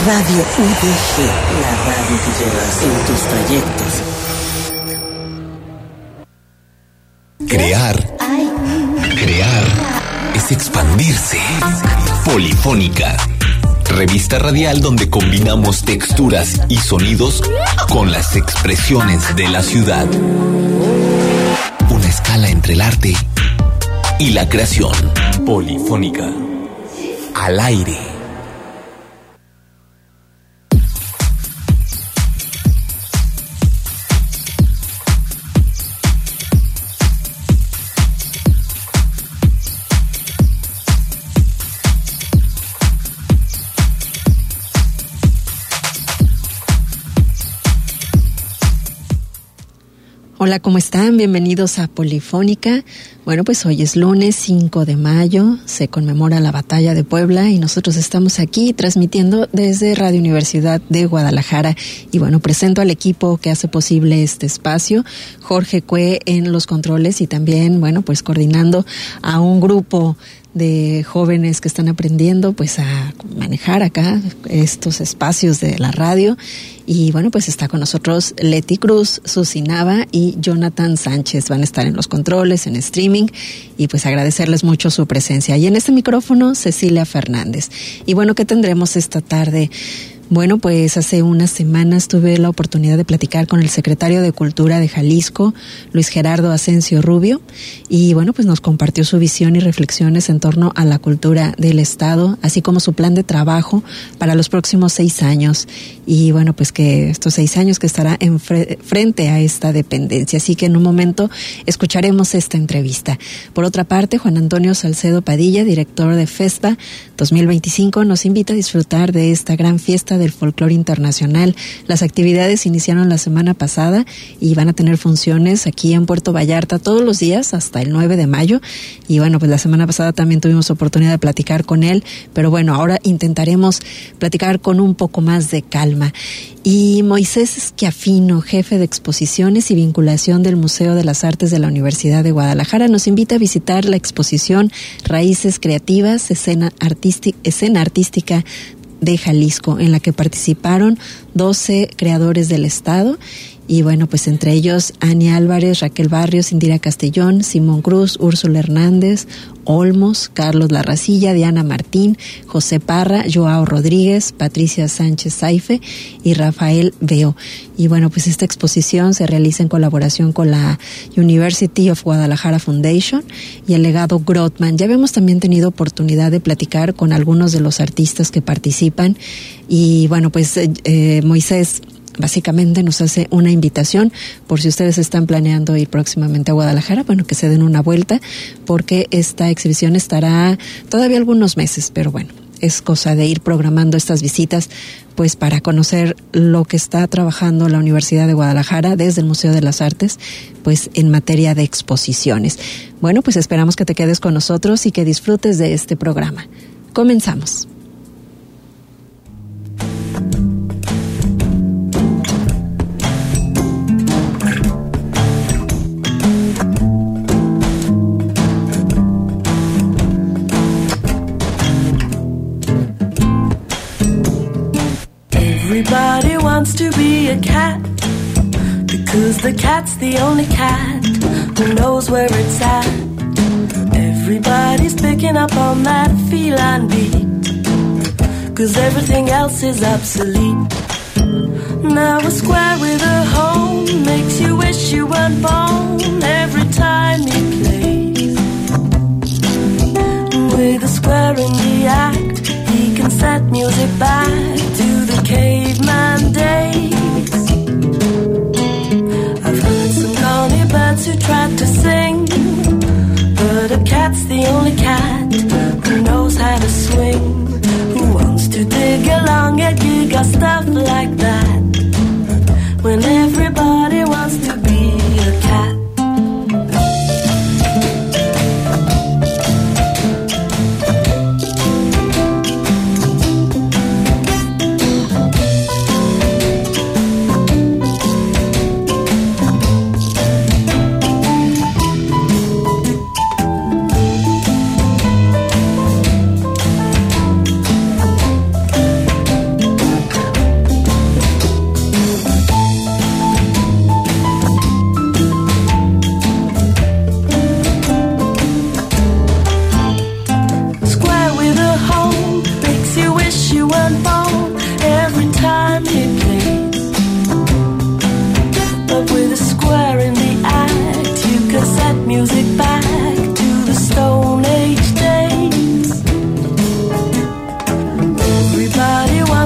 Radio UDG, la radio que llevas en tus trayectos. Crear es expandirse. Polifónica, revista radial donde combinamos texturas y sonidos con las expresiones de la ciudad. Una escala entre el arte y la creación. Polifónica, al aire. Hola, ¿cómo están? Bienvenidos a Polifónica. Bueno, pues hoy es lunes 5 de mayo, se conmemora la Batalla de Puebla y nosotros estamos aquí transmitiendo desde Radio Universidad de Guadalajara. Y bueno, presento al equipo que hace posible este espacio, Jorge Cue en los controles y también, bueno, pues coordinando a un grupo de jóvenes que están aprendiendo pues a manejar acá estos espacios de la radio. Y bueno, pues está con nosotros Leti Cruz, Susi Nava y Jonathan Sánchez. Van a estar en los controles, en streaming, y pues agradecerles mucho su presencia. Y en este micrófono, Cecilia Fernández. Y bueno, ¿qué tendremos esta tarde? Bueno, pues hace unas semanas tuve la oportunidad de platicar con el secretario de Cultura de Jalisco, Luis Gerardo Asensio Rubio, y bueno, pues nos compartió su visión y reflexiones en torno a la cultura del Estado, así como su plan de trabajo para los próximos 6 años. Y bueno, pues que estos 6 años que estará frente a esta dependencia. Así que en un momento escucharemos esta entrevista. Por otra parte, Juan Antonio Salcedo Padilla, director de FESPA 2025, nos invita a disfrutar de esta gran fiesta del folclore internacional. Las actividades iniciaron la semana pasada y van a tener funciones aquí en Puerto Vallarta todos los días hasta el 9 de mayo. Y bueno, pues la semana pasada también tuvimos oportunidad de platicar con él, pero bueno, ahora intentaremos platicar con un poco más de calma. Y Moisés Schiaffino, jefe de exposiciones y vinculación del Museo de las Artes de la Universidad de Guadalajara, nos invita a visitar la exposición Raíces Creativas, escena artística de Jalisco, en la que participaron 12 creadores del Estado. Y bueno, pues entre ellos Ania Álvarez, Raquel Barrios, Indira Castellón, Simón Cruz, Úrsula Hernández, Olmos, Carlos Larracilla, Diana Martín, José Parra, Joao Rodríguez, Patricia Sánchez Saife y Rafael Veo. Y bueno, pues esta exposición se realiza en colaboración con la University of Guadalajara Foundation y el legado Grotman. Ya habíamos también tenido oportunidad de platicar con algunos de los artistas que participan. Y bueno, pues Moisés básicamente nos hace una invitación por si ustedes están planeando ir próximamente a Guadalajara, bueno, que se den una vuelta, porque esta exhibición estará todavía algunos meses, pero bueno, es cosa de ir programando estas visitas pues para conocer lo que está trabajando la Universidad de Guadalajara desde el Museo de las Artes, pues en materia de exposiciones. Bueno, pues esperamos que te quedes con nosotros y que disfrutes de este programa. Comenzamos. Everybody wants to be a cat, because the cat's the only cat who knows where it's at. Everybody's picking up on that feline beat, because everything else is obsolete. Now a square with a home makes you wish you weren't born every time he plays. With a square in the act, he can set music back to the caveman days. I've heard some corny birds who tried to sing, but a cat's the only cat who knows how to swing, who wants to dig along a gig or stuff like that, when everybody wants to be a cat.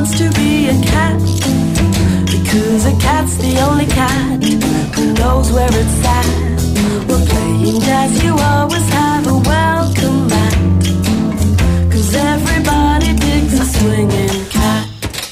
wants to be a cat, because a cat's the only cat who knows where it's at. Well, playing jazz, you always have a welcome mat, cause everybody digs a swinging cat.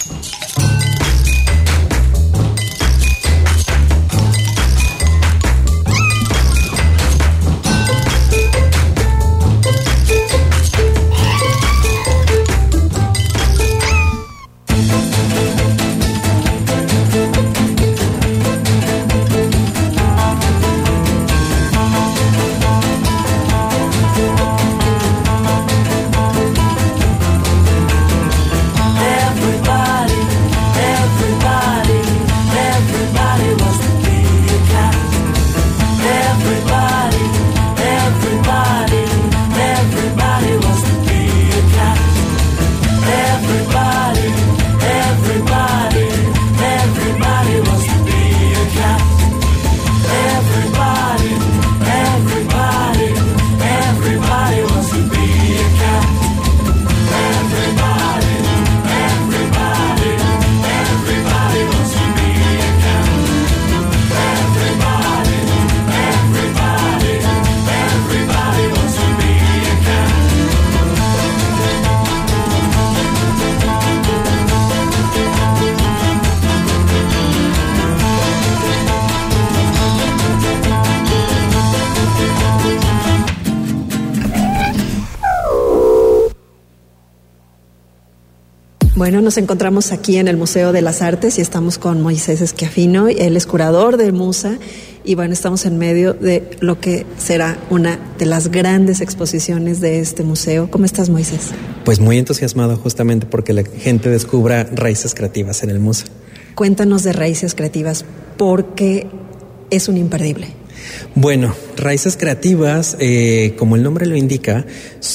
Bueno, nos encontramos aquí en el Museo de las Artes y estamos con Moisés Schiaffino. Él es curador del MUSA y bueno, estamos en medio de lo que será una de las grandes exposiciones de este museo. ¿Cómo estás, Moisés? Pues muy entusiasmado justamente porque la gente descubra raíces creativas en el MUSA. Cuéntanos de Raíces Creativas, porque es un imperdible. Bueno, Raíces Creativas, como el nombre lo indica,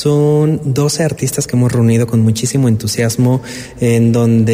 son 12 artistas que hemos reunido con muchísimo entusiasmo, en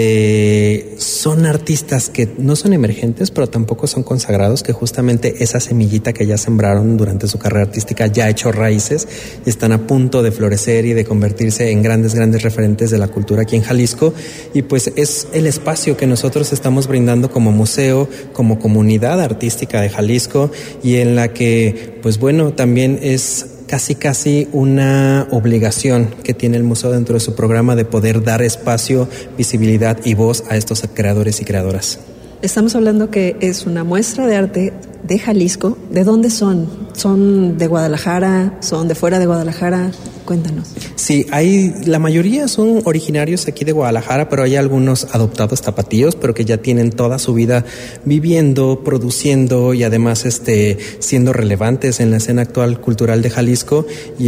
donde son artistas que no son emergentes, pero tampoco son consagrados, que justamente esa semillita que ya sembraron durante su carrera artística ya ha hecho raíces y están a punto de florecer y de convertirse en grandes referentes de la cultura aquí en Jalisco. Y pues es el espacio que nosotros estamos brindando como museo, como comunidad artística de Jalisco, y en la que, pues bueno, también es casi una obligación que tiene el museo dentro de su programa de poder dar espacio, visibilidad y voz a estos creadores y creadoras. Estamos hablando que es una muestra de arte de Jalisco. ¿De dónde son? ¿Son de Guadalajara? ¿Son de fuera de Guadalajara? Cuéntanos. Sí, la mayoría son originarios aquí de Guadalajara, pero hay algunos adoptados tapatíos, pero que ya tienen toda su vida viviendo, produciendo y además siendo relevantes en la escena actual cultural de Jalisco.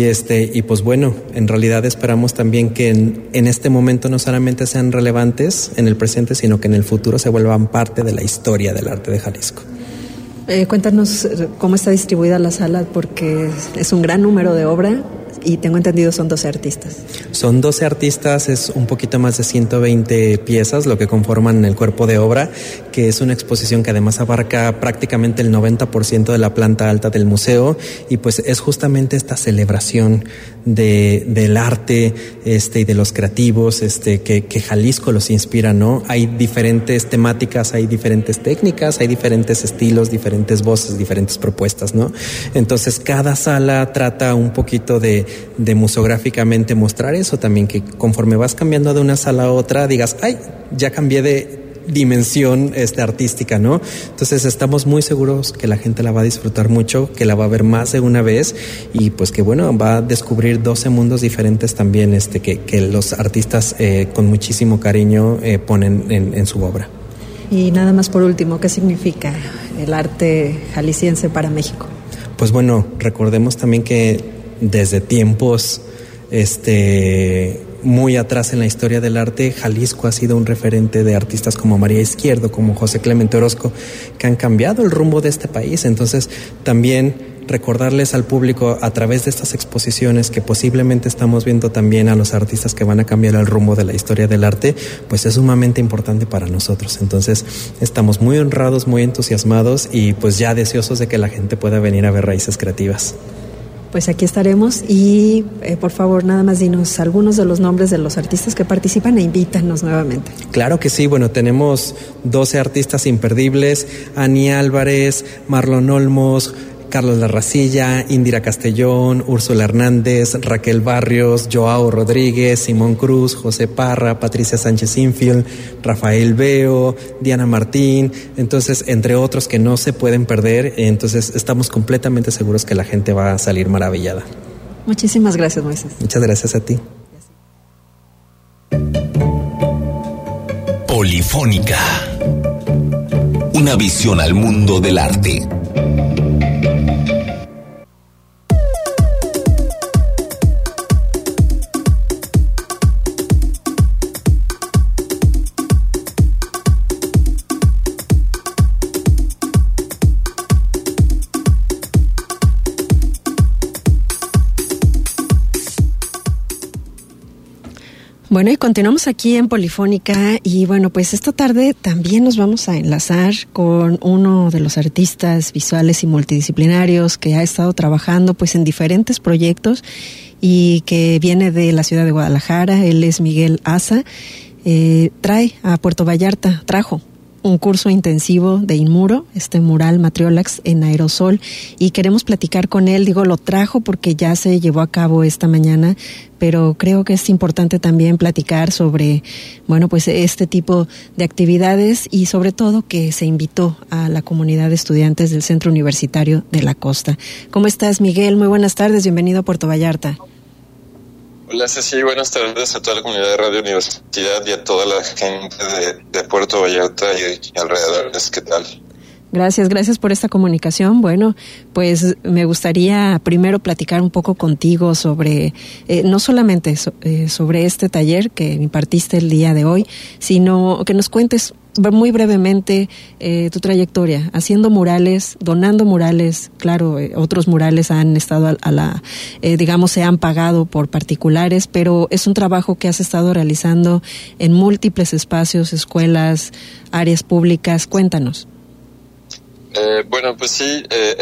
Y pues bueno, en realidad esperamos también que en este momento no solamente sean relevantes en el presente, sino que en el futuro se vuelvan parte de la historia del arte de Jalisco. Cuéntanos cómo está distribuida la sala, porque es un gran número de obra y tengo entendido son 12 artistas. Son 12 artistas, es un poquito más de 120 piezas lo que conforman el cuerpo de obra, que es una exposición que además abarca prácticamente el 90% de la planta alta del museo, y pues es justamente esta celebración del arte y de los creativos que Jalisco los inspira, ¿no? Hay diferentes temáticas, hay diferentes técnicas, hay diferentes estilos, diferentes voces, diferentes propuestas, ¿no? Entonces cada sala trata un poquito de museográficamente mostrar eso también, que conforme vas cambiando de una sala a otra digas, ay, ya cambié de dimensión artística, ¿no? Entonces estamos muy seguros que la gente la va a disfrutar mucho, que la va a ver más de una vez y pues que bueno, va a descubrir 12 mundos diferentes también que los artistas con muchísimo cariño ponen en su obra. Y nada más por último, ¿qué significa el arte jalisciense para México? Pues bueno, recordemos también que desde tiempos muy atrás en la historia del arte, Jalisco ha sido un referente de artistas como María Izquierdo, como José Clemente Orozco, que han cambiado el rumbo de este país. Entonces, también recordarles al público a través de estas exposiciones que posiblemente estamos viendo también a los artistas que van a cambiar el rumbo de la historia del arte, pues es sumamente importante para nosotros. Entonces, estamos muy honrados, muy entusiasmados y pues ya deseosos de que la gente pueda venir a ver Raíces Creativas. Pues aquí estaremos y por favor nada más dinos algunos de los nombres de los artistas que participan e invítanos nuevamente. Claro que sí, bueno, tenemos 12 artistas imperdibles: Ani Álvarez, Marlon Olmos, Carlos Larracilla, Indira Castellón, Úrsula Hernández, Raquel Barrios, Joao Rodríguez, Simón Cruz, José Parra, Patricia Sánchez Infield, Rafael Veo, Diana Martín, entonces entre otros que no se pueden perder. Entonces estamos completamente seguros que la gente va a salir maravillada. Muchísimas gracias, Moisés. Muchas gracias a ti. Polifónica, una visión al mundo del arte. Bueno, y continuamos aquí en Polifónica y bueno, pues esta tarde también nos vamos a enlazar con uno de los artistas visuales y multidisciplinarios que ha estado trabajando pues en diferentes proyectos y que viene de la ciudad de Guadalajara. Él es Miguel Asa. Trajo un curso intensivo de Inmuro, este mural Matriolax en aerosol, y queremos platicar con él. Lo trajo porque ya se llevó a cabo esta mañana, pero creo que es importante también platicar sobre, bueno, pues este tipo de actividades y sobre todo que se invitó a la comunidad de estudiantes del Centro Universitario de la Costa. ¿Cómo estás, Miguel? Muy buenas tardes, bienvenido a Puerto Vallarta. Hola Ceci, buenas tardes a toda la comunidad de Radio Universidad y a toda la gente de Puerto Vallarta y alrededores. ¿Qué tal? Gracias por esta comunicación. Bueno, pues me gustaría primero platicar un poco contigo sobre, no solamente sobre este taller que impartiste el día de hoy, sino que nos cuentes muy brevemente tu trayectoria, haciendo murales, donando murales. Claro, otros murales han estado se han pagado por particulares, pero es un trabajo que has estado realizando en múltiples espacios, escuelas, áreas públicas. Cuéntanos. Bueno, pues sí,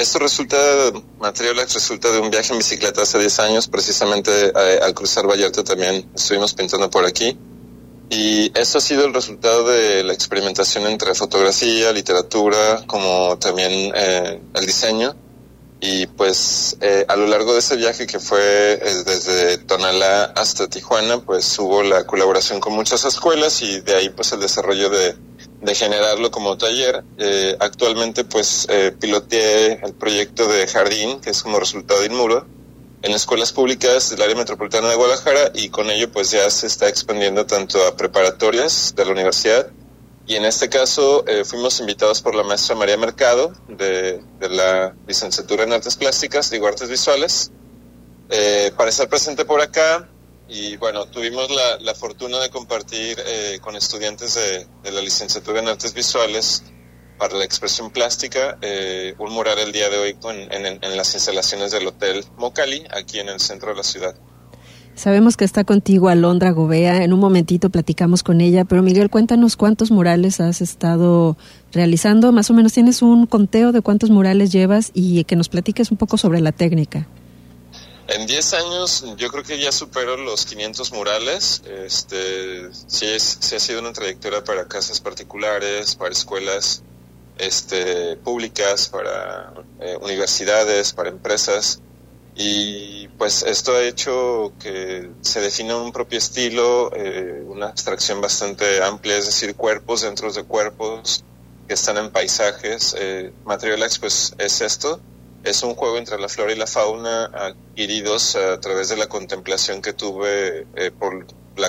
Matriolax resulta de un viaje en bicicleta hace 10 años, precisamente al cruzar Vallarta también estuvimos pintando por aquí. Y eso ha sido el resultado de la experimentación entre fotografía, literatura, como también el diseño. Y pues a lo largo de ese viaje que fue desde Tonalá hasta Tijuana, pues hubo la colaboración con muchas escuelas y de ahí pues el desarrollo de generarlo como taller. Actualmente pues piloteé el proyecto de jardín, que es como resultado de Inmuro, en escuelas públicas del área metropolitana de Guadalajara, y con ello pues ya se está expandiendo tanto a preparatorias de la universidad, y en este caso fuimos invitados por la maestra María Mercado de la licenciatura en Artes Plásticas, Artes Visuales, para estar presente por acá. Y bueno, tuvimos la fortuna de compartir con estudiantes de la licenciatura en Artes Visuales para la expresión plástica, un mural el día de hoy en las instalaciones del Hotel Mocali, aquí en el centro de la ciudad. Sabemos que está contigo Alondra Gobea, en un momentito platicamos con ella, pero Miguel, cuéntanos cuántos murales has estado realizando, más o menos tienes un conteo de cuántos murales llevas y que nos platiques un poco sobre la técnica. En 10 años yo creo que ya supero los 500 murales. Sí ha sido una trayectoria para casas particulares, para escuelas públicas, para universidades, para empresas, y pues esto ha hecho que se defina un propio estilo, una abstracción bastante amplia, es decir, cuerpos dentro de cuerpos que están en paisajes. Matriolax pues es esto, es un juego entre la flora y la fauna adquiridos a través de la contemplación que tuve por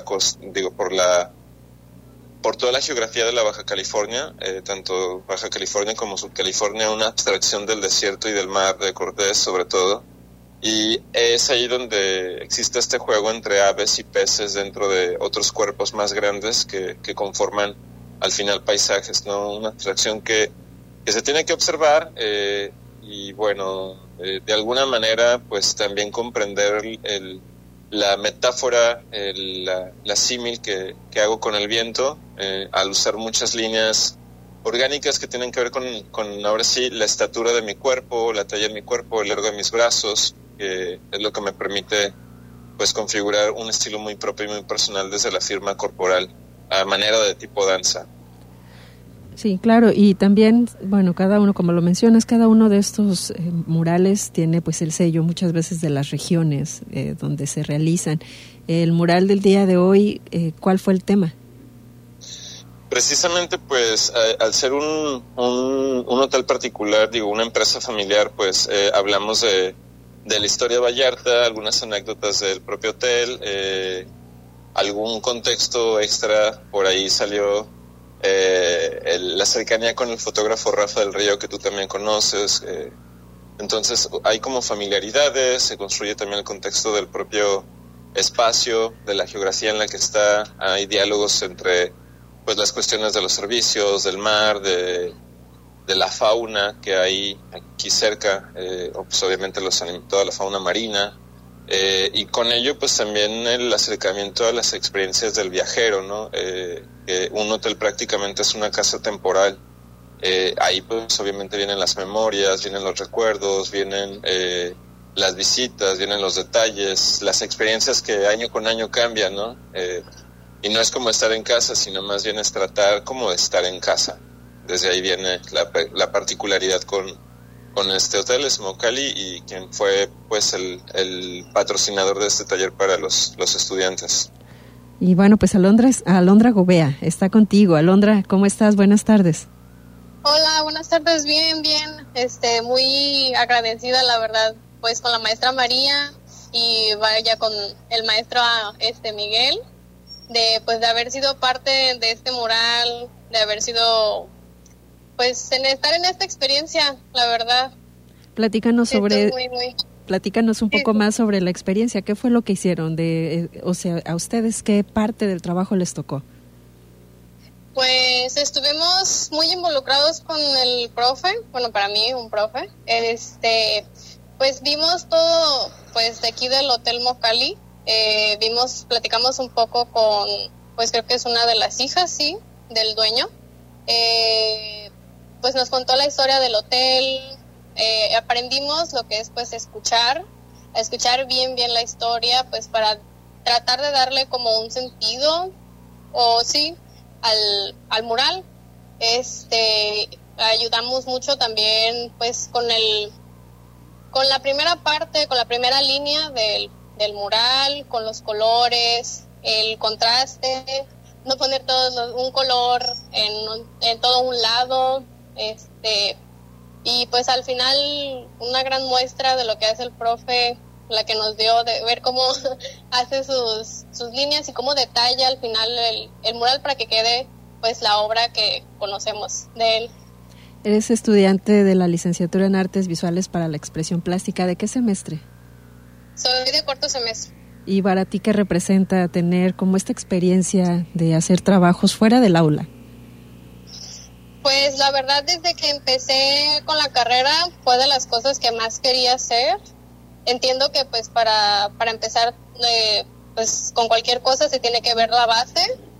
toda la geografía de la Baja California, tanto Baja California como Subcalifornia, una abstracción del desierto y del mar de Cortés sobre todo, y es ahí donde existe este juego entre aves y peces dentro de otros cuerpos más grandes que conforman al final paisajes, ¿no? Una abstracción que se tiene que observar y bueno, de alguna manera pues también comprender la metáfora, la símil que hago con el viento, al usar muchas líneas orgánicas que tienen que ver con ahora sí la estatura de mi cuerpo, la talla de mi cuerpo, el largo de mis brazos, que es lo que me permite pues configurar un estilo muy propio y muy personal desde la firma corporal a manera de tipo danza. Sí, claro, y también, bueno, cada uno, como lo mencionas, cada uno de estos murales tiene pues el sello muchas veces de las regiones donde se realizan. El mural del día de hoy, ¿cuál fue el tema? Precisamente pues al ser un hotel particular, una empresa familiar, pues hablamos de la historia de Vallarta, algunas anécdotas del propio hotel, algún contexto extra. Por ahí salió la cercanía con el fotógrafo Rafa del Río, que tú también conoces. Entonces hay como familiaridades, se construye también el contexto del propio espacio, de la geografía en la que está. Hay diálogos entre pues las cuestiones de los servicios, del mar, de la fauna que hay aquí cerca, pues obviamente toda la fauna marina, y con ello pues también el acercamiento a las experiencias del viajero, ¿no? Un hotel prácticamente es una casa temporal. Ahí pues obviamente vienen las memorias, vienen los recuerdos, vienen las visitas, vienen los detalles, las experiencias que año con año cambian, ¿no? Y no es como estar en casa, sino más bien es tratar como de estar en casa. Desde ahí viene la particularidad con este hotel, Smokali, y quien fue pues el patrocinador de este taller para los estudiantes. Y bueno, pues Alondra Gobea está contigo. Alondra, ¿cómo estás? Buenas tardes. Hola, buenas tardes. Bien. Muy agradecida, la verdad, pues con la maestra María y vaya con el maestro Miguel, de haber sido parte de este mural, de haber sido pues en estar en esta experiencia, la verdad. Platícanos un poco más sobre la experiencia. ¿Qué fue lo que hicieron? A ustedes, ¿qué parte del trabajo les tocó? Pues estuvimos muy involucrados con el profe, bueno, para mí un profe. Pues vimos todo, pues de aquí del Hotel Mocali. Platicamos un poco con, pues creo que es una de las hijas, sí, del dueño. Pues nos contó la historia del hotel. Aprendimos lo que es pues escuchar bien la historia, pues para tratar de darle como un sentido, o sí, al mural. Ayudamos mucho también pues con la primera parte, con la primera línea del mural, con los colores, el contraste, no poner un color en todo un lado, y pues al final una gran muestra de lo que hace el profe, la que nos dio de ver cómo hace sus líneas y cómo detalla al final el mural para que quede pues la obra que conocemos de él. Eres estudiante de la licenciatura en Artes Visuales para la Expresión Plástica. ¿De qué semestre? Soy de cuarto semestre. ¿Y para ti qué representa tener como esta experiencia de hacer trabajos fuera del aula? Pues la verdad, desde que empecé con la carrera fue de las cosas que más quería hacer. Entiendo que pues para empezar pues con cualquier cosa se tiene que ver la base,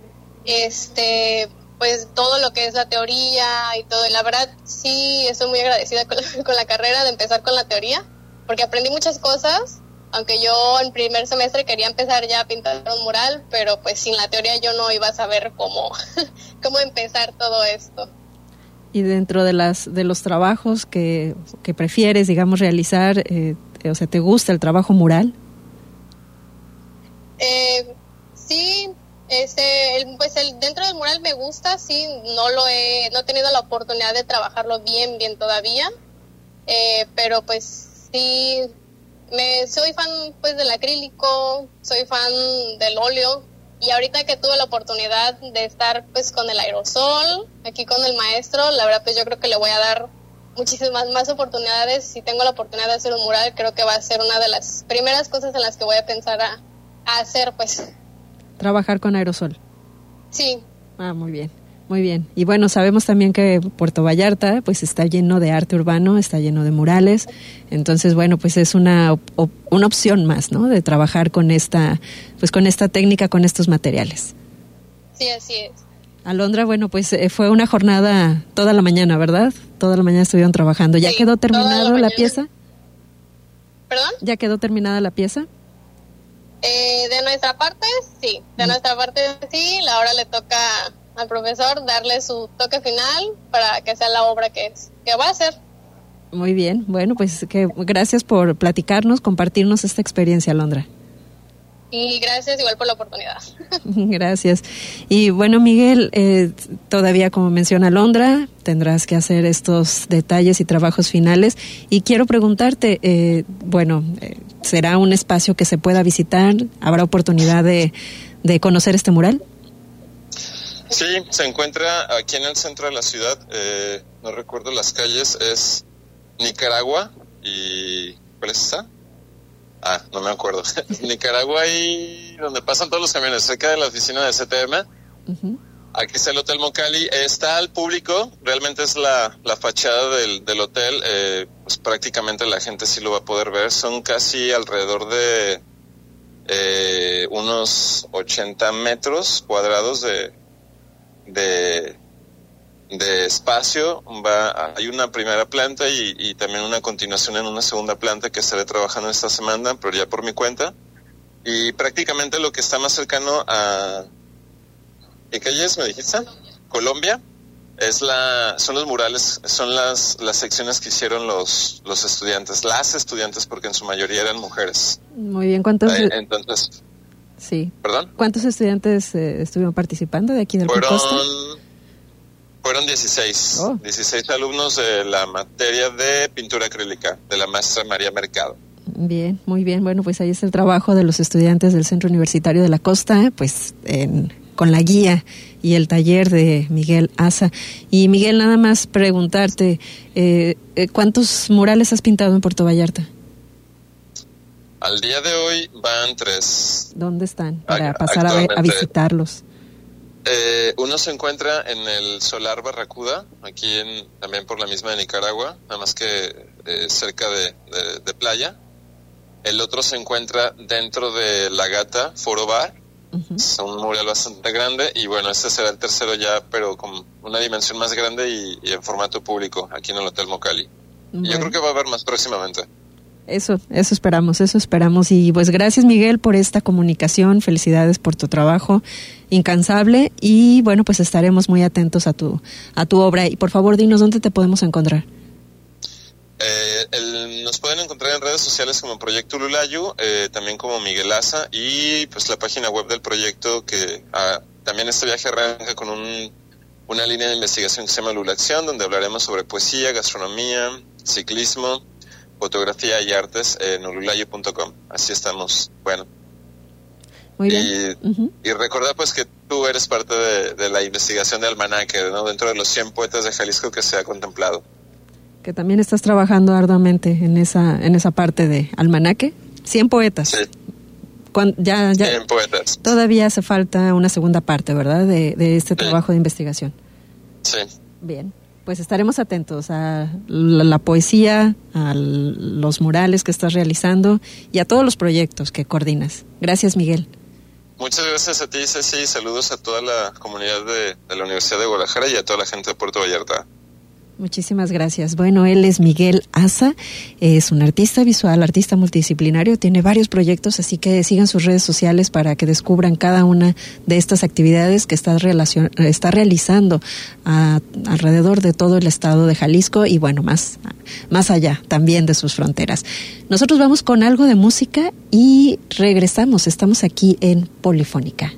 pues todo lo que es la teoría y todo. Y la verdad sí estoy muy agradecida con la carrera de empezar con la teoría, porque aprendí muchas cosas. Aunque yo en primer semestre quería empezar ya a pintar un mural, pero pues sin la teoría yo no iba a saber cómo empezar todo esto. Y dentro de los trabajos que prefieres, digamos, realizar, ¿te gusta el trabajo mural? Sí, dentro del mural me gusta, sí, no he tenido la oportunidad de trabajarlo bien todavía, pero pues sí. Soy fan pues del acrílico, soy fan del óleo, y ahorita que tuve la oportunidad de estar pues con el aerosol, aquí con el maestro, la verdad pues yo creo que le voy a dar muchísimas más oportunidades. Si tengo la oportunidad de hacer un mural, creo que va a ser una de las primeras cosas en las que voy a pensar a hacer, pues. Trabajar con aerosol. Sí. Muy bien. Muy bien. Y bueno, sabemos también que Puerto Vallarta pues está lleno de arte urbano, está lleno de murales. Entonces, bueno, pues es una opción más, ¿no? De trabajar con esta técnica, con estos materiales. Sí, así es. Alondra, bueno, pues fue una jornada toda la mañana, ¿verdad? Toda la mañana estuvieron trabajando. ¿Ya quedó terminado la pieza? ¿Perdón? ¿Ya quedó terminada la pieza? De nuestra parte, sí. Ahora le toca al profesor darle su toque final para que sea la obra que va a hacer. Muy bien. Bueno, pues gracias por platicarnos, compartirnos esta experiencia, Alondra. Y gracias igual por la oportunidad. Gracias. Y bueno, Miguel, todavía como menciona Alondra, tendrás que hacer estos detalles y trabajos finales. Y quiero preguntarte, ¿será un espacio que se pueda visitar? ¿Habrá oportunidad de conocer este mural? Sí, se encuentra aquí en el centro de la ciudad, no recuerdo las calles, es Nicaragua y... ¿cuál es esta? No me acuerdo. Nicaragua y donde pasan todos los camiones, cerca de la oficina de CTM. Uh-huh. Aquí está el Hotel Mocali. Está al público, realmente es la fachada del hotel. Pues prácticamente la gente sí lo va a poder ver. Son casi alrededor de unos 80 metros cuadrados de espacio. Hay una primera planta y también una continuación en una segunda planta que estaré trabajando esta semana, pero ya por mi cuenta. Y prácticamente lo que está más cercano a... ¿Qué calle es, me dijiste? Colombia. Son los murales, son las secciones que hicieron los estudiantes, las estudiantes, porque en su mayoría eran mujeres. Muy bien, ¿cuántos? Entonces... Sí. ¿Perdón? ¿Cuántos estudiantes estuvieron participando de aquí del Costa? Fueron 16. 16 alumnos de la materia de pintura acrílica, de la maestra María Mercado. Bien, muy bien. Bueno, pues ahí está el trabajo de los estudiantes del Centro Universitario de la Costa, pues con la guía y el taller de Miguel Asa. Y Miguel, nada más preguntarte, ¿cuántos murales has pintado en Puerto Vallarta? Al día de hoy van 3. ¿Dónde están? Para pasar a visitarlos. Uno se encuentra en el Solar Barracuda, aquí también por la misma de Nicaragua, nada más que cerca de playa. El otro se encuentra dentro de La Gata Foro Bar. Uh-huh. Es un mural bastante grande y bueno, este será el tercero ya, pero con una dimensión más grande y en formato público, aquí en el Hotel Mocali. Bueno. Y yo creo que va a haber más próximamente. Eso esperamos. Y pues gracias, Miguel, por esta comunicación. Felicidades por tu trabajo incansable y bueno, pues estaremos muy atentos a tu obra. Y por favor, dinos dónde te podemos encontrar. Nos pueden encontrar en redes sociales como Proyecto Lulayu, también como Miguel Asa, y pues la página web del proyecto, que también este viaje arranca con una línea de investigación que se llama Lulacción, donde hablaremos sobre poesía, gastronomía, ciclismo, fotografía y artes en lulayu.com. Así estamos. Bueno. Muy bien. Y recordar pues que tú eres parte de la investigación de Almanaque, ¿no? Dentro de los 100 poetas de Jalisco que se ha contemplado. Que también estás trabajando arduamente en esa parte de Almanaque. 100 poetas. Sí. 100 poetas. Todavía hace falta una segunda parte, ¿verdad? De este trabajo de investigación. Sí. Bien. Pues estaremos atentos a la poesía, a los murales que estás realizando y a todos los proyectos que coordinas. Gracias, Miguel. Muchas gracias a ti, Ceci. Saludos a toda la comunidad de la Universidad de Guadalajara y a toda la gente de Puerto Vallarta. Muchísimas gracias. Bueno, él es Miguel Asa, es un artista visual, artista multidisciplinario, tiene varios proyectos, así que sigan sus redes sociales para que descubran cada una de estas actividades que está realizando alrededor de todo el estado de Jalisco y bueno, más allá también de sus fronteras. Nosotros vamos con algo de música y regresamos, estamos aquí en Polifónica.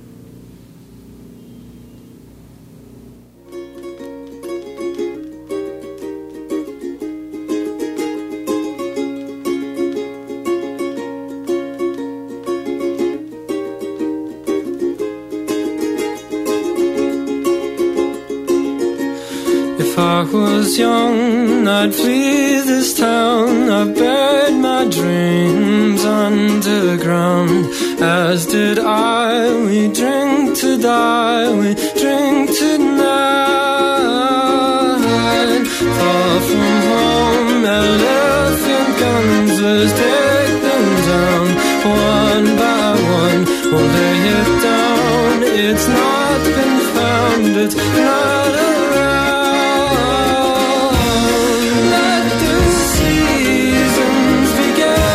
If I was young, I'd flee this town. I buried my dreams underground. As did I, we drink to die, we drink tonight. Far from home, elephant guns, let's take them down. One by one, we'll lay it down. It's not been found, it's not around. Let the seasons begin.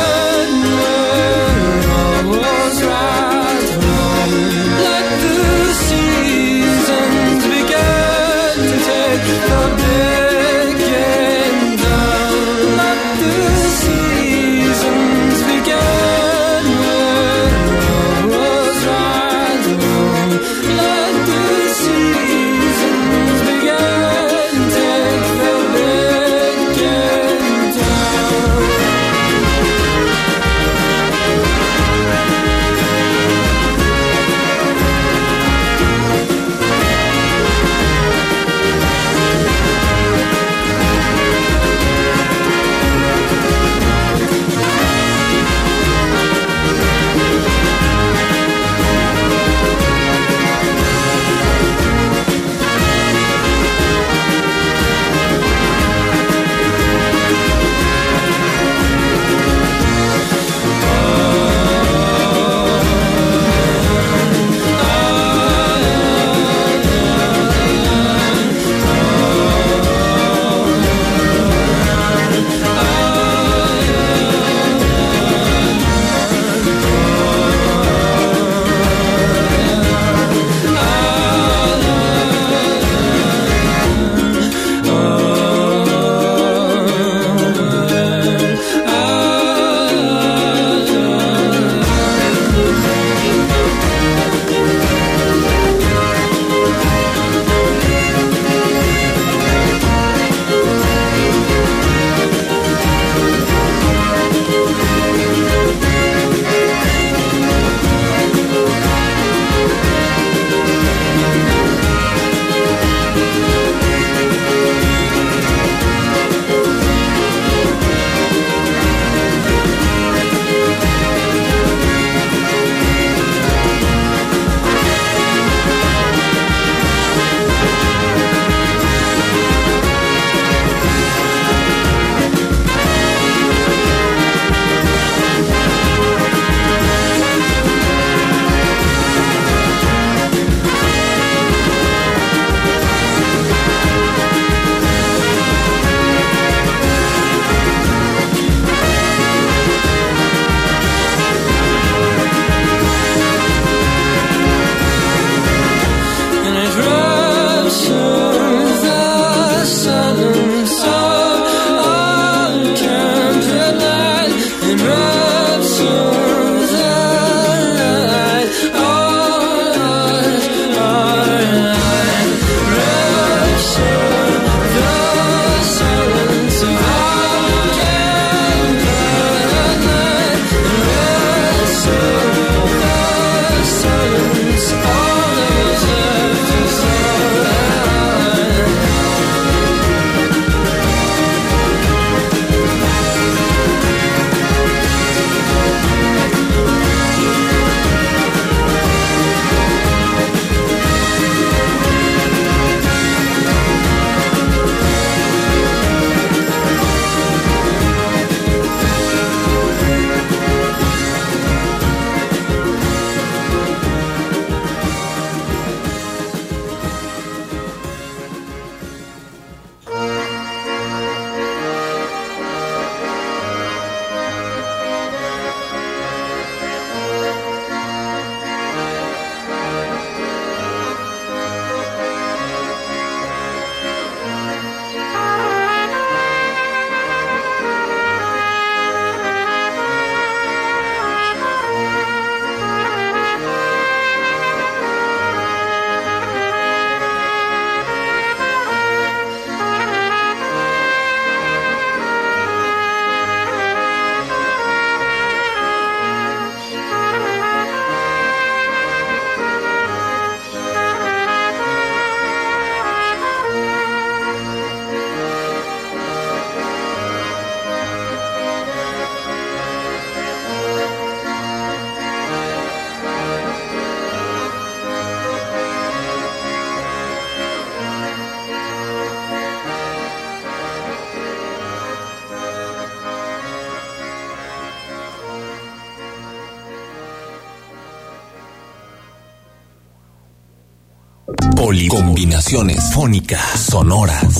Combinaciones fónicas sonoras.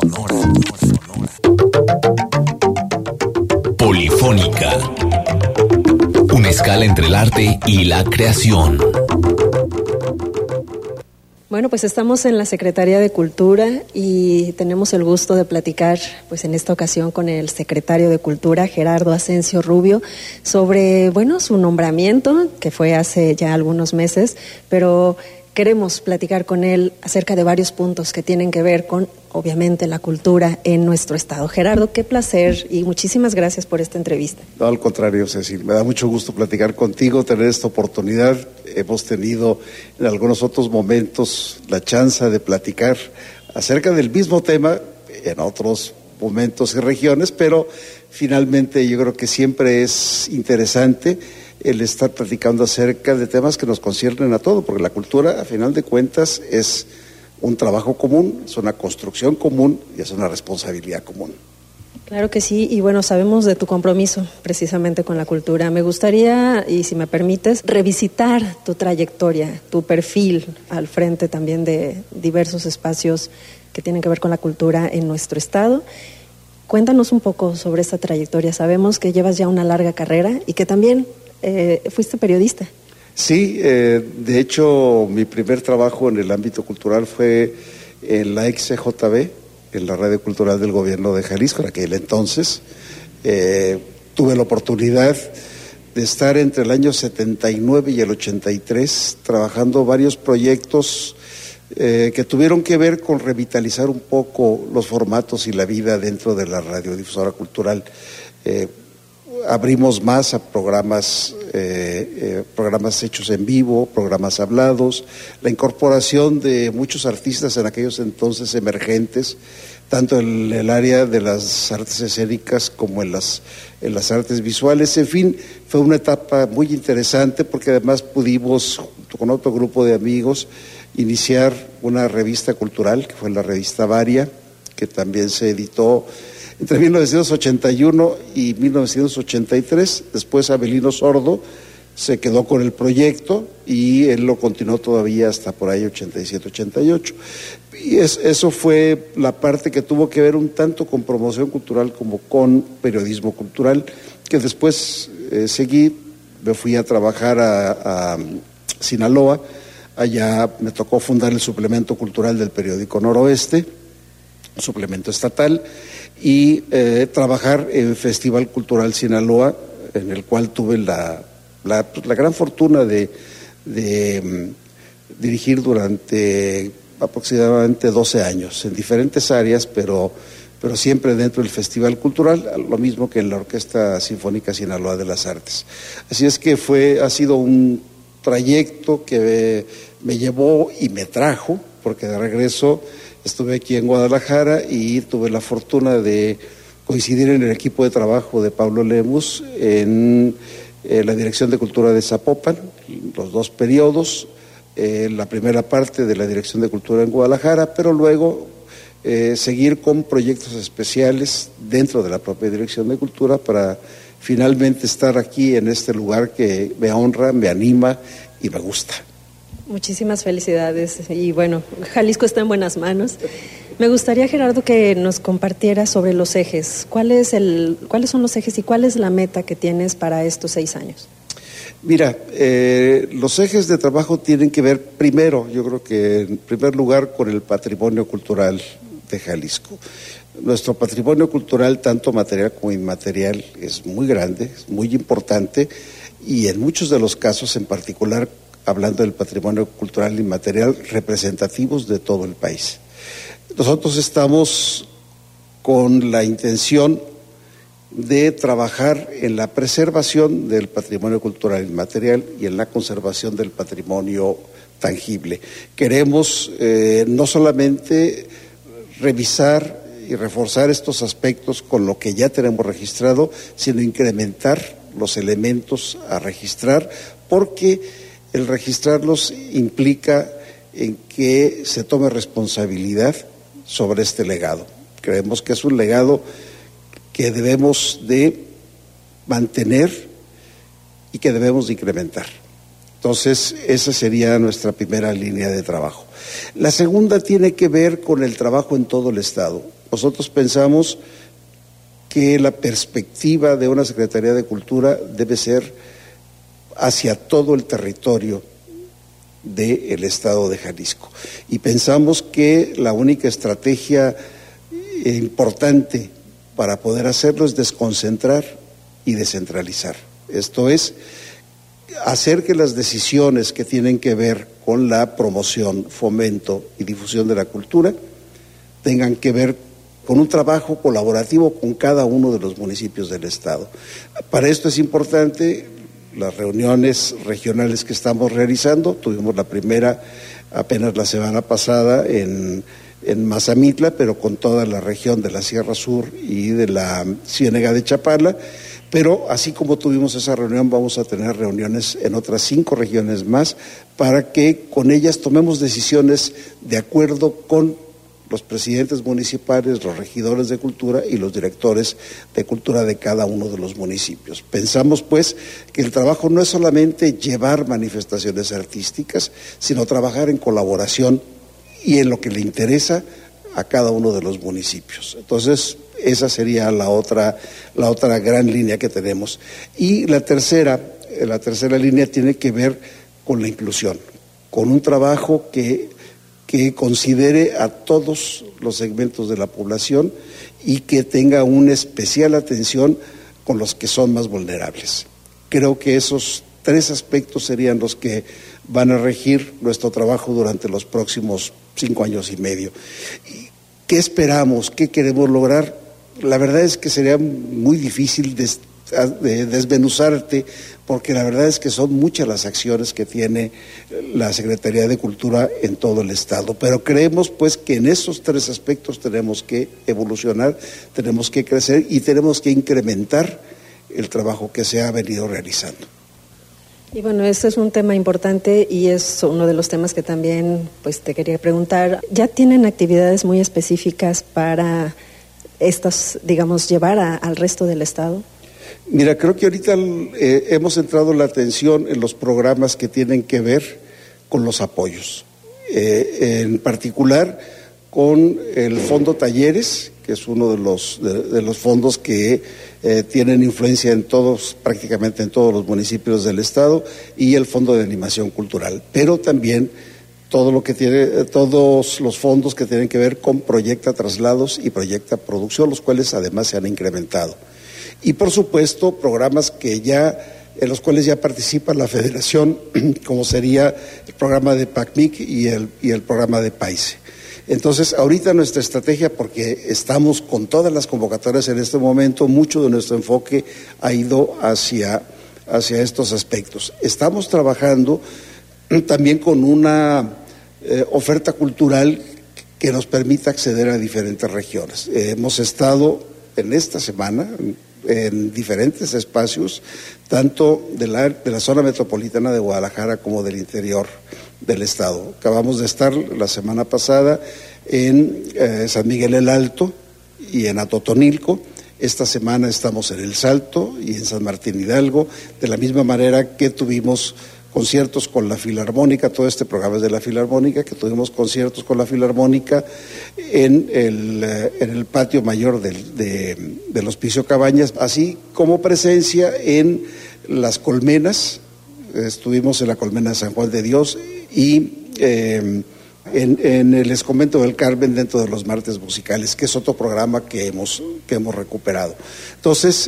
Polifónica. Una escala entre el arte y la creación. Bueno, pues estamos en la Secretaría de Cultura y tenemos el gusto de platicar, pues en esta ocasión con el secretario de Cultura, Gerardo Asensio Rubio, sobre, bueno, su nombramiento, que fue hace ya algunos meses, pero queremos platicar con él acerca de varios puntos que tienen que ver con, obviamente, la cultura en nuestro estado. Gerardo, qué placer y muchísimas gracias por esta entrevista. No, al contrario, Cecil, me da mucho gusto platicar contigo, tener esta oportunidad. Hemos tenido en algunos otros momentos la chance de platicar acerca del mismo tema en otros momentos y regiones, pero finalmente yo creo que siempre es interesante el estar platicando acerca de temas que nos conciernen a todos, porque la cultura, a final de cuentas, es un trabajo común, es una construcción común y es una responsabilidad común. Claro que sí, y bueno, sabemos de tu compromiso precisamente con la cultura. Me gustaría, y si me permites, revisitar tu trayectoria, tu perfil al frente también de diversos espacios que tienen que ver con la cultura en nuestro estado. Cuéntanos un poco sobre esta trayectoria. Sabemos que llevas ya una larga carrera y que también fuiste periodista. Sí, de hecho, mi primer trabajo en el ámbito cultural fue en la XCJB, en la Radio Cultural del Gobierno de Jalisco, en aquel entonces. Tuve la oportunidad de estar entre el año 79 y el 83 trabajando varios proyectos que tuvieron que ver con revitalizar un poco los formatos y la vida dentro de la radiodifusora cultural. Abrimos más a programas hechos en vivo, programas hablados, la incorporación de muchos artistas en aquellos entonces emergentes, tanto en el área de las artes escénicas como en las artes visuales. En fin, fue una etapa muy interesante porque además pudimos, junto con otro grupo de amigos, iniciar una revista cultural, que fue la revista Varia, que también se editó entre 1981 y 1983. Después Abelino Sordo se quedó con el proyecto y él lo continuó todavía hasta por ahí 87-88. Y eso fue la parte que tuvo que ver un tanto con promoción cultural como con periodismo cultural, que después seguí, me fui a trabajar a Sinaloa. Allá me tocó fundar el suplemento cultural del periódico Noroeste, un suplemento estatal, y trabajar en Festival Cultural Sinaloa, en el cual tuve la gran fortuna de dirigir durante aproximadamente 12 años, en diferentes áreas, pero siempre dentro del Festival Cultural, lo mismo que en la Orquesta Sinfónica Sinaloa de las Artes. Así es que ha sido un trayecto que me llevó y me trajo, porque de regreso estuve aquí en Guadalajara y tuve la fortuna de coincidir en el equipo de trabajo de Pablo Lemus en la Dirección de Cultura de Zapopan, los dos periodos, la primera parte de la Dirección de Cultura en Guadalajara, pero luego seguir con proyectos especiales dentro de la propia Dirección de Cultura para finalmente estar aquí en este lugar que me honra, me anima y me gusta. Muchísimas felicidades y bueno, Jalisco está en buenas manos. Me gustaría, Gerardo, que nos compartieras sobre los ejes. ¿Cuáles son los ejes y cuál es la meta que tienes para estos 6 años? Mira, los ejes de trabajo tienen que ver primero, yo creo que en primer lugar, con el patrimonio cultural de Jalisco. Nuestro patrimonio cultural, tanto material como inmaterial, es muy grande, es muy importante y en muchos de los casos, en particular, hablando del patrimonio cultural inmaterial, representativos de todo el país. Nosotros estamos con la intención de trabajar en la preservación del patrimonio cultural inmaterial y en la conservación del patrimonio tangible. Queremos no solamente revisar y reforzar estos aspectos con lo que ya tenemos registrado, sino incrementar los elementos a registrar, porque el registrarlos implica en que se tome responsabilidad sobre este legado. Creemos que es un legado que debemos de mantener y que debemos de incrementar. Entonces, esa sería nuestra primera línea de trabajo. La segunda tiene que ver con el trabajo en todo el Estado. Nosotros pensamos que la perspectiva de una Secretaría de Cultura debe ser hacia todo el territorio del Estado de Jalisco. Y pensamos que la única estrategia importante para poder hacerlo es desconcentrar y descentralizar. Esto es, hacer que las decisiones que tienen que ver con la promoción, fomento y difusión de la cultura tengan que ver con un trabajo colaborativo con cada uno de los municipios del Estado. Para esto es importante las reuniones regionales que estamos realizando. Tuvimos la primera apenas la semana pasada en Mazamitla, pero con toda la región de la Sierra Sur y de la Ciénega de Chapala. Pero así como tuvimos esa reunión, vamos a tener reuniones en otras 5 regiones más para que con ellas tomemos decisiones de acuerdo con los presidentes municipales, los regidores de cultura y los directores de cultura de cada uno de los municipios. Pensamos, pues, que el trabajo no es solamente llevar manifestaciones artísticas, sino trabajar en colaboración y en lo que le interesa a cada uno de los municipios. Entonces, esa sería la otra gran línea que tenemos. Y la tercera línea tiene que ver con la inclusión, con un trabajo que considere a todos los segmentos de la población y que tenga una especial atención con los que son más vulnerables. Creo que esos 3 aspectos serían los que van a regir nuestro trabajo durante los próximos 5 años y medio. ¿Qué esperamos? ¿Qué queremos lograr? La verdad es que sería muy difícil desmenuzarte, porque la verdad es que son muchas las acciones que tiene la Secretaría de Cultura en todo el Estado, pero creemos pues que en esos 3 aspectos tenemos que evolucionar, tenemos que crecer y tenemos que incrementar el trabajo que se ha venido realizando. Y bueno, este es un tema importante y es uno de los temas que también pues te quería preguntar. ¿Ya tienen actividades muy específicas para estas, digamos, llevar al resto del Estado? Mira, creo que ahorita hemos centrado la atención en los programas que tienen que ver con los apoyos, en particular con el Fondo Talleres, que es uno de los fondos que tienen influencia en prácticamente en todos los municipios del Estado, y el Fondo de Animación Cultural, pero también todos los fondos que tienen que ver con Proyecta Traslados y Proyecta Producción, los cuales además se han incrementado. Y por supuesto, programas en los cuales ya participa la Federación, como sería el programa de PACMIC y el programa de PAISE. Entonces, ahorita nuestra estrategia, porque estamos con todas las convocatorias en este momento, mucho de nuestro enfoque ha ido hacia estos aspectos. Estamos trabajando también con una oferta cultural que nos permita acceder a diferentes regiones. Hemos estado en esta semana en diferentes espacios, tanto de la zona metropolitana de Guadalajara como del interior del Estado. Acabamos de estar la semana pasada en San Miguel el Alto y en Atotonilco. Esta semana estamos en El Salto y en San Martín Hidalgo, de la misma manera que tuvimos conciertos con la Filarmónica. Todo este programa es de la Filarmónica, que tuvimos conciertos con la Filarmónica en el patio mayor del Hospicio Cabañas, así como presencia en las colmenas. Estuvimos en la colmena de San Juan de Dios y en el Exconvento del Carmen, dentro de los martes musicales, que es otro programa que hemos recuperado. Entonces,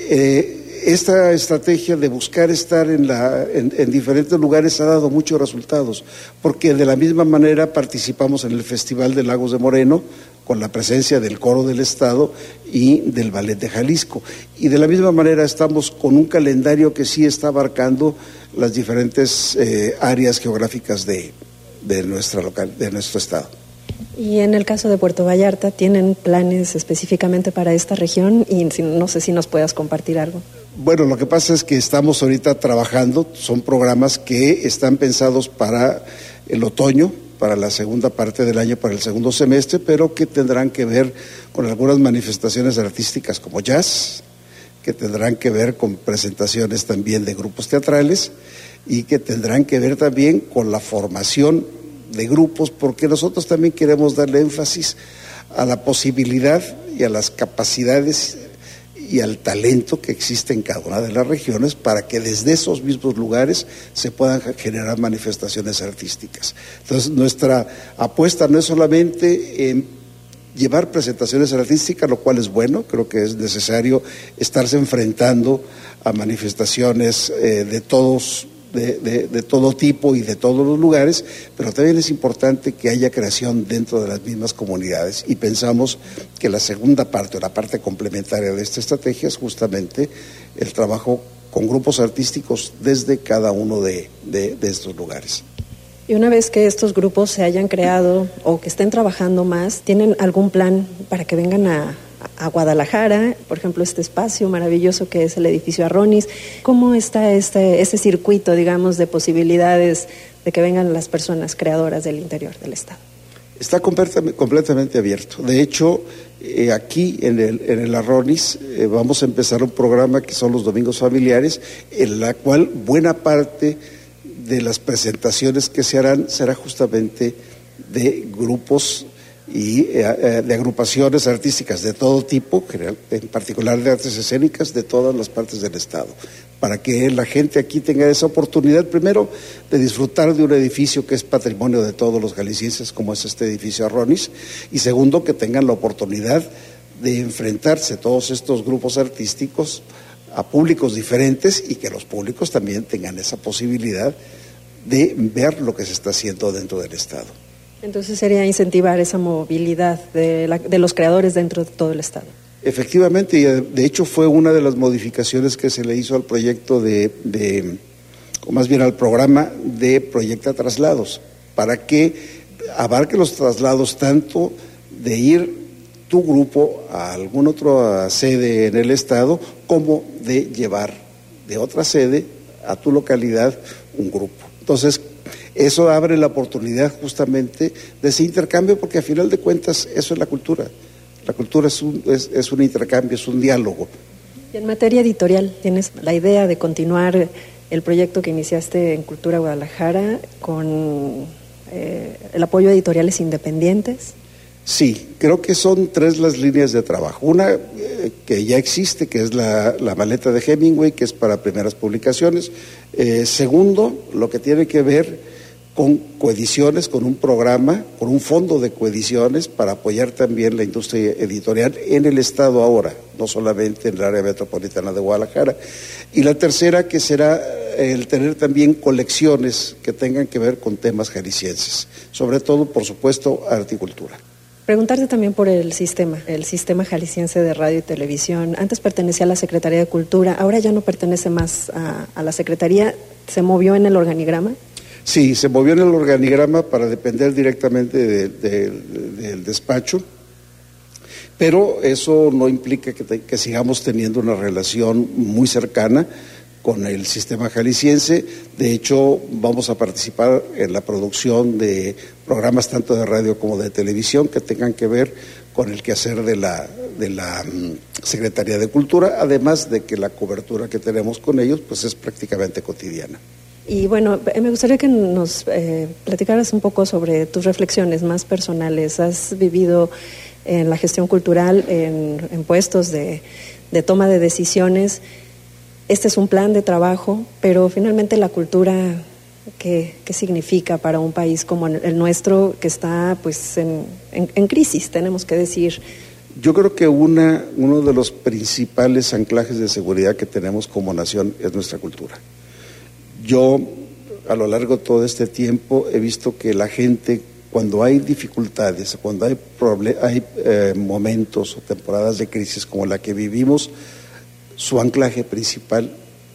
esta estrategia de buscar estar en diferentes lugares ha dado muchos resultados, porque de la misma manera participamos en el Festival de Lagos de Moreno, con la presencia del Coro del Estado y del Ballet de Jalisco. Y de la misma manera estamos con un calendario que sí está abarcando las diferentes áreas geográficas de nuestro estado. Y en el caso de Puerto Vallarta, ¿tienen planes específicamente para esta región? Y no sé si nos puedas compartir algo. Bueno, lo que pasa es que estamos ahorita trabajando, son programas que están pensados para el otoño, para la segunda parte del año, para el segundo semestre, pero que tendrán que ver con algunas manifestaciones artísticas como jazz, que tendrán que ver con presentaciones también de grupos teatrales, y que tendrán que ver también con la formación de grupos, porque nosotros también queremos darle énfasis a la posibilidad y a las capacidades y al talento que existe en cada una de las regiones para que desde esos mismos lugares se puedan generar manifestaciones artísticas. Entonces, nuestra apuesta no es solamente en llevar presentaciones artísticas, lo cual es bueno, creo que es necesario estarse enfrentando a manifestaciones de todo tipo y de todos los lugares, pero también es importante que haya creación dentro de las mismas comunidades, y pensamos que la segunda parte o la parte complementaria de esta estrategia es justamente el trabajo con grupos artísticos desde cada uno de estos lugares. Y una vez que estos grupos se hayan creado o que estén trabajando más, ¿tienen algún plan para que vengan a Guadalajara? Por ejemplo, este espacio maravilloso que es el edificio Arronis. ¿Cómo está ese circuito, digamos, de posibilidades de que vengan las personas creadoras del interior del estado? Está completamente abierto. De hecho, aquí en el Arronis vamos a empezar un programa que son los domingos familiares, en la cual buena parte de las presentaciones que se harán será justamente de grupos y de agrupaciones artísticas de todo tipo, en particular de artes escénicas de todas las partes del estado, para que la gente aquí tenga esa oportunidad, primero, de disfrutar de un edificio que es patrimonio de todos los jaliscienses, como es este edificio Arronis, y segundo, que tengan la oportunidad de enfrentarse todos estos grupos artísticos a públicos diferentes, y que los públicos también tengan esa posibilidad de ver lo que se está haciendo dentro del estado. Entonces sería incentivar esa movilidad de los creadores dentro de todo el estado. Efectivamente, y de hecho fue una de las modificaciones que se le hizo al proyecto o más bien al programa de Proyecta Traslados, para que abarque los traslados tanto de ir tu grupo a alguna otra sede en el estado, como de llevar de otra sede a tu localidad un grupo. Entonces, eso abre la oportunidad justamente de ese intercambio, porque a final de cuentas eso es la cultura. La cultura es un intercambio, es un diálogo. Y en materia editorial, ¿tienes la idea de continuar el proyecto que iniciaste en Cultura Guadalajara con el apoyo a editoriales independientes? Sí, creo que son 3 las líneas de trabajo. Una que ya existe, que es la maleta de Hemingway, que es para primeras publicaciones. Segundo, lo que tiene que ver con coediciones, con un programa, con un fondo de coediciones para apoyar también la industria editorial en el estado ahora, no solamente en el área metropolitana de Guadalajara. Y la tercera, que será el tener también colecciones que tengan que ver con temas jaliscienses, sobre todo, por supuesto, arte y cultura. Preguntarte también por el sistema jalisciense de radio y televisión. Antes pertenecía a la Secretaría de Cultura, ahora ya no pertenece más a la Secretaría. ¿Se movió en el organigrama? Sí, se movió en el organigrama para depender directamente del despacho, pero eso no implica que sigamos teniendo una relación muy cercana con el sistema jalisciense. De hecho, vamos a participar en la producción de programas tanto de radio como de televisión que tengan que ver con el quehacer de la Secretaría de Cultura, además de que la cobertura que tenemos con ellos pues es prácticamente cotidiana. Y bueno, me gustaría que nos platicaras un poco sobre tus reflexiones más personales. Has vivido en la gestión cultural, en puestos de toma de decisiones. Este es un plan de trabajo, pero finalmente la cultura, ¿qué significa para un país como el nuestro, que está pues en crisis, tenemos que decir? Yo creo que uno de los principales anclajes de seguridad que tenemos como nación es nuestra cultura. Yo, a lo largo de todo este tiempo, he visto que la gente, cuando hay dificultades, cuando hay momentos o temporadas de crisis como la que vivimos, su anclaje principal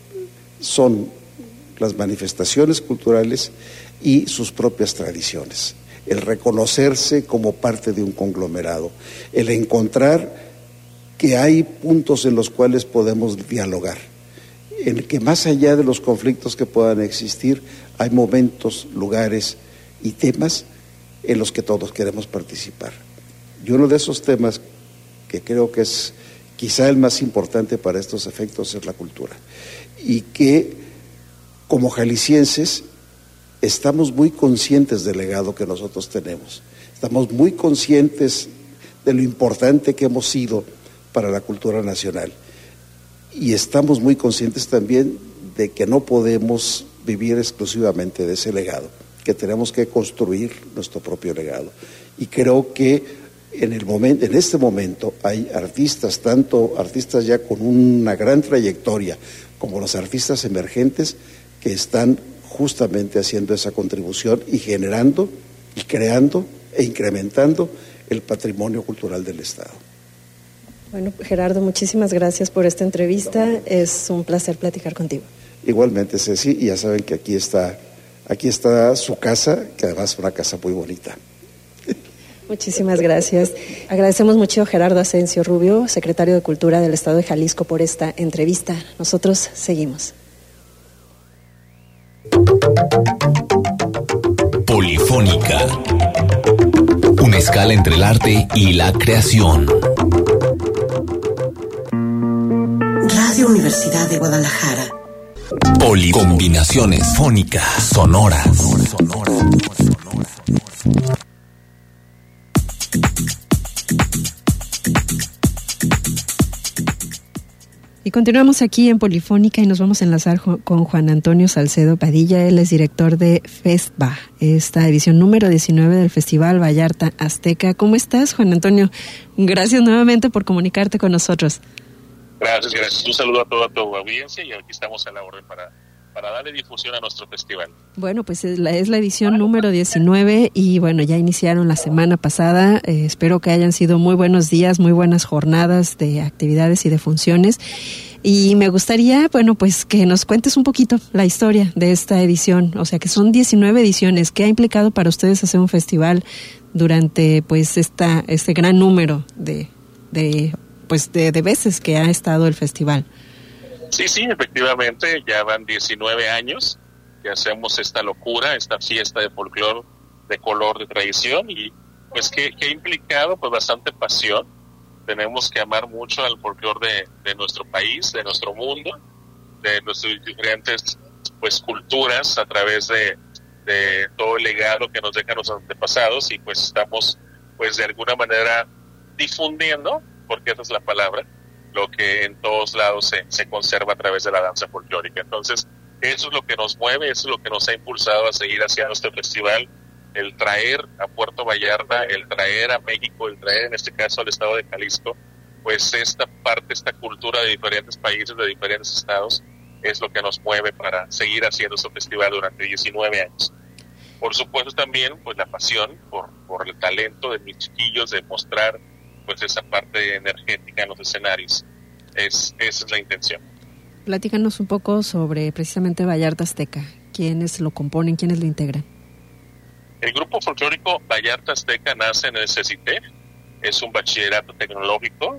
son las manifestaciones culturales y sus propias tradiciones. El reconocerse como parte de un conglomerado, el encontrar que hay puntos en los cuales podemos dialogar, en el que más allá de los conflictos que puedan existir, hay momentos, lugares y temas en los que todos queremos participar. Y uno de esos temas que creo que es quizá el más importante para estos efectos es la cultura, y que como jaliscienses estamos muy conscientes del legado que nosotros tenemos, estamos muy conscientes de lo importante que hemos sido para la cultura nacional y estamos muy conscientes también de que no podemos vivir exclusivamente de ese legado, que tenemos que construir nuestro propio legado. Y creo que en este momento hay artistas, tanto artistas ya con una gran trayectoria como los artistas emergentes, que están justamente haciendo esa contribución y generando y creando e incrementando el patrimonio cultural del Estado. Bueno, Gerardo, muchísimas gracias por esta entrevista. Es un placer platicar contigo. Igualmente, Ceci, y ya saben que aquí está su casa, que además es una casa muy bonita. Muchísimas gracias. Agradecemos mucho a Gerardo Asensio Rubio, secretario de Cultura del Estado de Jalisco, por esta entrevista. Nosotros seguimos. Polifónica. Una escala entre el arte y la creación. Radio Universidad de Guadalajara. Combinaciones fónicas, sonoras. Y continuamos aquí en Polifónica y nos vamos a enlazar con Juan Antonio Salcedo Padilla. Él es director de FESTVA, esta edición número 19 del Festival Vallarta Azteca. ¿Cómo estás, Juan Antonio? Gracias nuevamente por comunicarte con nosotros. Gracias. Un saludo a toda tu audiencia y aquí estamos a la orden para darle difusión a nuestro festival. Bueno, pues es la edición número 19 y bueno, ya iniciaron la semana pasada. Espero que hayan sido muy buenos días, muy buenas jornadas de actividades y de funciones. Y me gustaría, bueno, pues que nos cuentes un poquito la historia de esta edición. O sea, que son 19 ediciones. ¿Qué ha implicado para ustedes hacer un festival durante pues este gran número de veces que ha estado el festival? Sí, efectivamente, ya van 19 años que hacemos esta locura, esta fiesta de folclore, de color, de tradición, y pues que ha implicado pues bastante pasión. Tenemos que amar mucho al folclore de nuestro país, de nuestro mundo, de nuestras diferentes pues culturas a través de todo el legado que nos dejan los antepasados, y pues estamos pues de alguna manera difundiendo, porque esa es la palabra, lo que en todos lados se conserva a través de la danza folclórica. Entonces, eso es lo que nos mueve, eso es lo que nos ha impulsado a seguir haciendo este festival, el traer a Puerto Vallarta, el traer a México, el traer en este caso al estado de Jalisco, pues esta cultura de diferentes países, de diferentes estados, es lo que nos mueve para seguir haciendo este festival durante 19 años. Por supuesto también, pues la pasión por el talento de mis chiquillos, de mostrar pues esa parte energética en los escenarios. Esa es la intención. Platícanos un poco sobre precisamente Vallarta Azteca. ¿Quiénes lo componen? ¿Quiénes lo integran? El grupo folclórico Vallarta Azteca nace en el CECITEC. Es un bachillerato tecnológico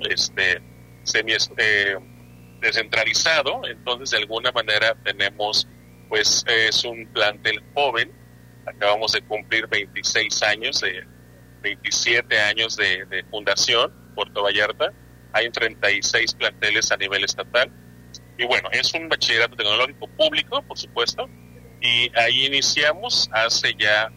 descentralizado. Entonces, de alguna manera tenemos, pues, es un plantel joven. Acabamos de cumplir 27 años de fundación, Puerto Vallarta. Hay 36 planteles a nivel estatal. Y bueno, es un bachillerato tecnológico público, por supuesto. Y ahí iniciamos hace ya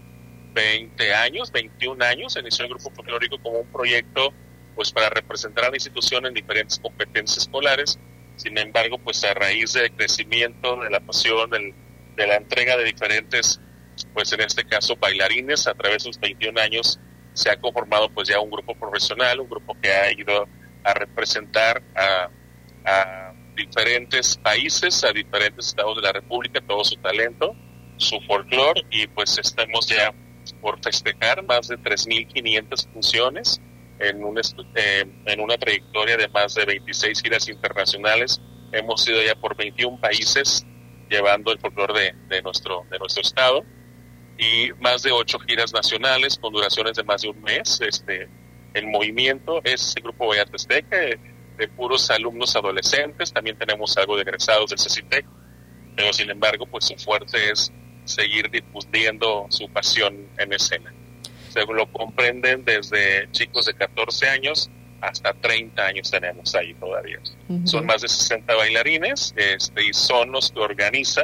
21 años, inició el grupo folclórico como un proyecto pues para representar a la institución en diferentes competencias escolares. Sin embargo, pues a raíz del crecimiento, de la pasión, de la entrega de diferentes, pues en este caso bailarines, a través de sus 21 años se ha conformado pues ya un grupo profesional, un grupo que ha ido a representar a diferentes países, a diferentes estados de la República, todo su talento, su folclore, y pues estamos ya por festejar más de 3.500 funciones en una trayectoria de más de 26 giras internacionales. Hemos ido ya por 21 países llevando el folclore de nuestro estado, y más de 8 giras nacionales con duraciones de más de un mes. El movimiento es el grupo Vallarta Azteca, de puros alumnos adolescentes. También tenemos algo de egresados del CECITEC, pero sin embargo pues su fuerte es seguir difundiendo su pasión en escena. Se lo comprenden desde chicos de 14 años hasta 30 años tenemos ahí todavía. Uh-huh. Son más de 60 bailarines, y son los que organizan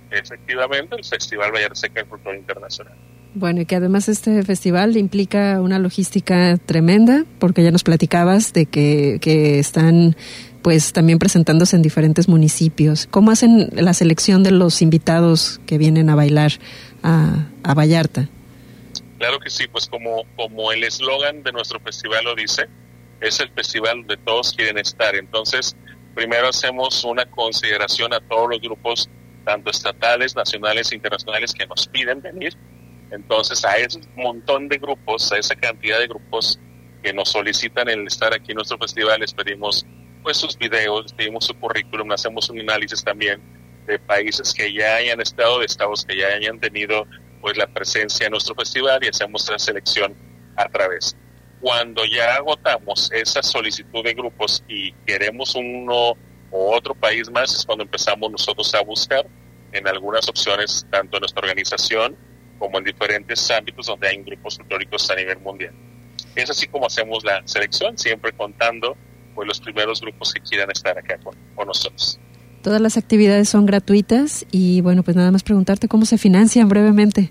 efectivamente el Festival Vallarta Seca del Folclore Internacional. Bueno, y que además este festival implica una logística tremenda, porque ya nos platicabas de que están pues también presentándose en diferentes municipios. ¿Cómo hacen la selección de los invitados que vienen a bailar a Vallarta? Claro que sí, pues como el eslogan de nuestro festival lo dice, es el festival donde todos quieren estar. Entonces, primero hacemos una consideración a todos los grupos, tanto estatales, nacionales e internacionales, que nos piden venir. Entonces, a ese montón de grupos, a esa cantidad de grupos que nos solicitan el estar aquí en nuestro festival, les pedimos pues sus videos, les pedimos su currículum, hacemos un análisis también de países que ya hayan estado, de estados que ya hayan tenido pues la presencia en nuestro festival, y hacemos la selección a través. Cuando ya agotamos esa solicitud de grupos y queremos uno o otro país más, es cuando empezamos nosotros a buscar en algunas opciones, tanto en nuestra organización como en diferentes ámbitos donde hay grupos folclóricos a nivel mundial. Es así como hacemos la selección, siempre contando pues los primeros grupos que quieran estar acá con nosotros. Todas las actividades son gratuitas y bueno, pues nada más preguntarte cómo se financian brevemente.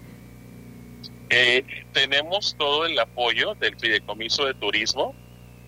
Tenemos todo el apoyo del Fideicomiso de Turismo,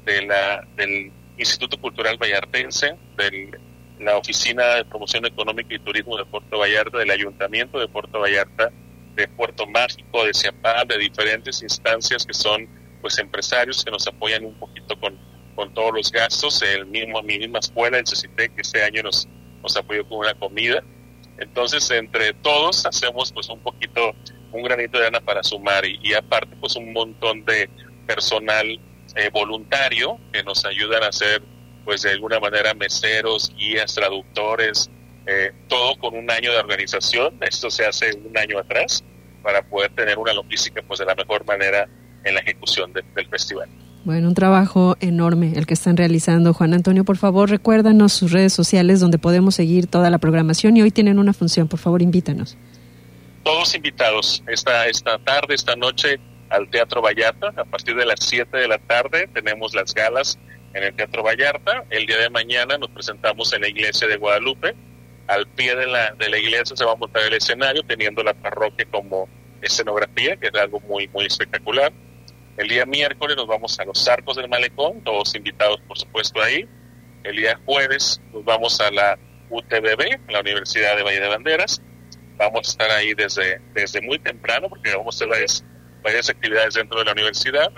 del Instituto Cultural Vallartense, de la Oficina de Promoción Económica y Turismo de Puerto Vallarta, del Ayuntamiento de Puerto Vallarta, de Puerto Mágico, de CIAPAD, de diferentes instancias que son pues empresarios que nos apoyan un poquito con todos los gastos. Mi misma escuela, el CECITEC, que este año nos apoyó con una comida. Entonces, entre todos hacemos pues un granito de arena para sumar, y aparte pues un montón de personal voluntario que nos ayudan a hacer pues de alguna manera meseros, guías, traductores, todo con un año de organización. Esto se hace un año atrás para poder tener una logística pues de la mejor manera en la ejecución del festival. Bueno, un trabajo enorme el que están realizando. Juan Antonio, por favor, recuérdanos sus redes sociales donde podemos seguir toda la programación, y hoy tienen una función, por favor, invítanos. Todos invitados esta tarde, esta noche, al Teatro Vallarta. A partir de las 7 de la tarde tenemos las galas en el Teatro Vallarta. El día de mañana nos presentamos en la iglesia de Guadalupe. Al pie de la iglesia se va a montar el escenario, teniendo la parroquia como escenografía, que es algo muy, muy espectacular. El día miércoles nos vamos a los Arcos del Malecón, todos invitados por supuesto ahí. El día jueves nos vamos a la UTBB, la Universidad de Valle de Banderas. Vamos a estar ahí desde muy temprano, porque vamos a hacer varias actividades dentro de la universidad.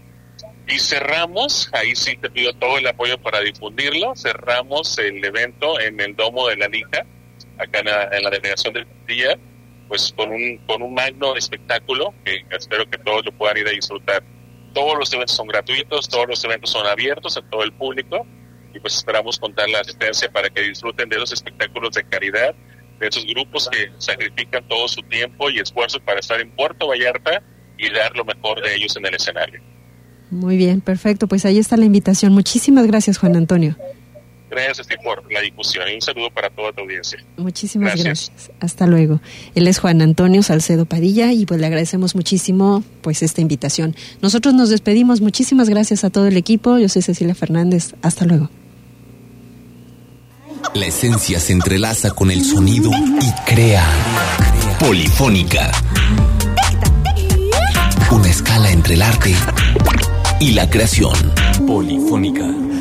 Y cerramos, ahí sí te pido todo el apoyo para difundirlo, cerramos el evento en el Domo de la Lija, acá en la delegación del Castilla, pues con un magno espectáculo que espero que todos lo puedan ir a disfrutar. Todos los eventos son gratuitos, todos los eventos son abiertos a todo el público, y pues esperamos contar la asistencia para que disfruten de esos espectáculos de caridad, de esos grupos que sacrifican todo su tiempo y esfuerzo para estar en Puerto Vallarta y dar lo mejor de ellos en el escenario. Muy bien, perfecto, pues ahí está la invitación. Muchísimas gracias, Juan Antonio. Gracias por la difusión, y un saludo para toda tu audiencia. Muchísimas gracias. Hasta luego. Él es Juan Antonio Salcedo Padilla, y pues le agradecemos muchísimo pues esta invitación. Nosotros nos despedimos. Muchísimas gracias a todo el equipo. Yo soy Cecilia Fernández. Hasta luego. La esencia se entrelaza con el sonido y crea Polifónica. Una escala entre el arte y la creación. Polifónica.